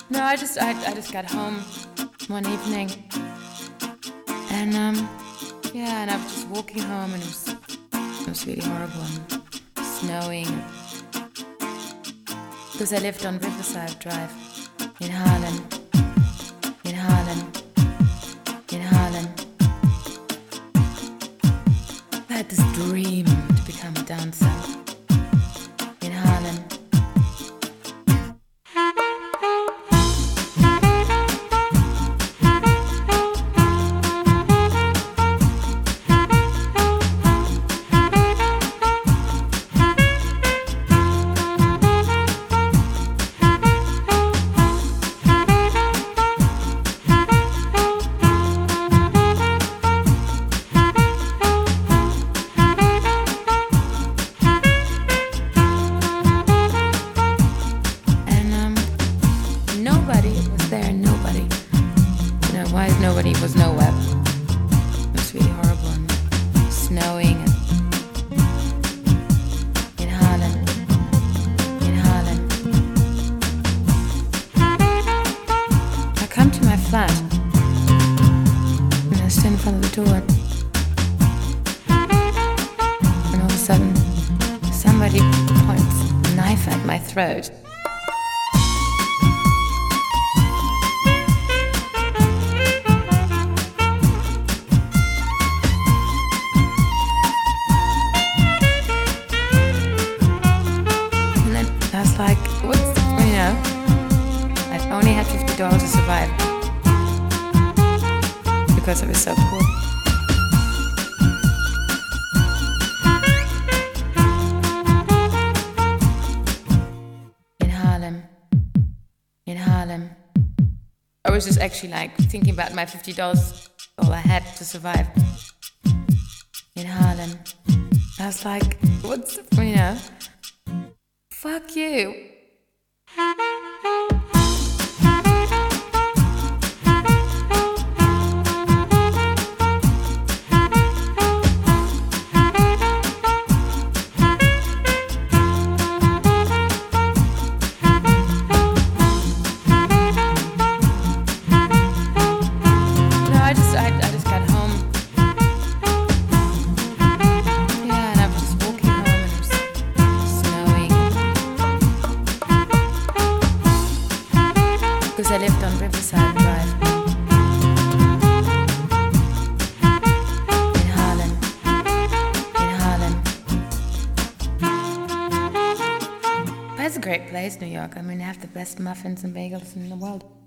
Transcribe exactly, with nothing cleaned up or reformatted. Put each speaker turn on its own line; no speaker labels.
No, I just I, I just got home one evening, and um yeah, and I was just walking home, and it was it was really horrible and snowing, because I lived on Riverside Drive in Harlem, in Harlem, in Harlem. I had this dream to become a dancer in Harlem. Why nobody was nowhere. It was really horrible and snowing and in Harlem, in Harlem. I come to my flat and I stand in front of the door, and all of a sudden somebody points a knife at my throat. Like, what's, you know, I only had fifty dollars to survive because I was so poor. In Harlem, in Harlem. I was just actually like thinking about my fifty dollars, all I had to survive. In Harlem. I was like, what's, you know, fuck you. No, I just, I, I just got home. Yeah, and I was just walking home, and it was snowing. Because I lived on Riverside Drive in Harlem, in Harlem. But it's a great place, New York. I mean, they have the best muffins and bagels in the world.